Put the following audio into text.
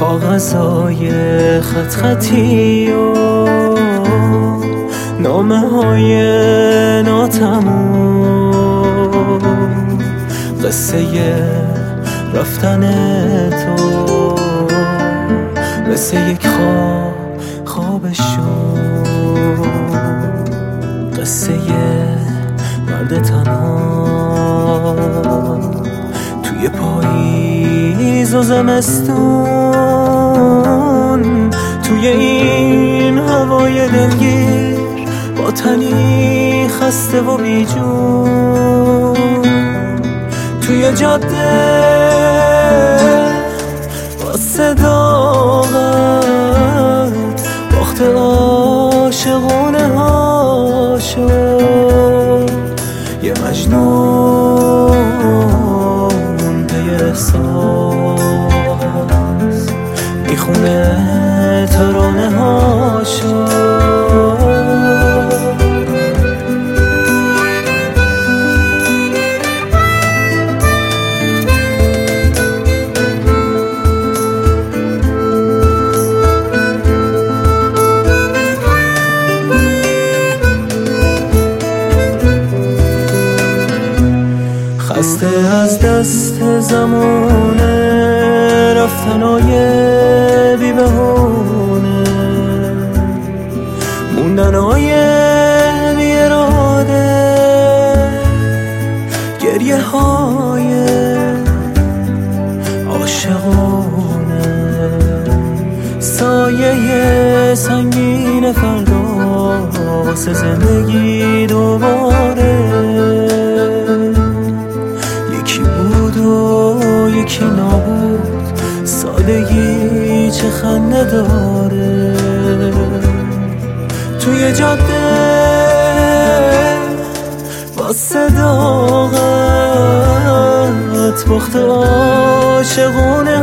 کاغذهای خط خطی و نامه های ناتموم، قصه رفتن تو مثل یک خواب شوم، قصه مرد تنها توی پاییز و زمستون، توی این هوای دلگیر با تنی خسته و بیجون، توی جاده با صداقت باخت عاشقونه ها شد، یه مجنون پی احساس میخونه ترانه ها شد. خسته از دست زمونه رفتنای بی بهونه، موندنای بی اراده، گریه های عاشقونه، سایه سنگین فردا واسه زندگی دوباره، یکی نابود، سادگی چه خنده داره، توی جاده با صداقت باخت عاشقونه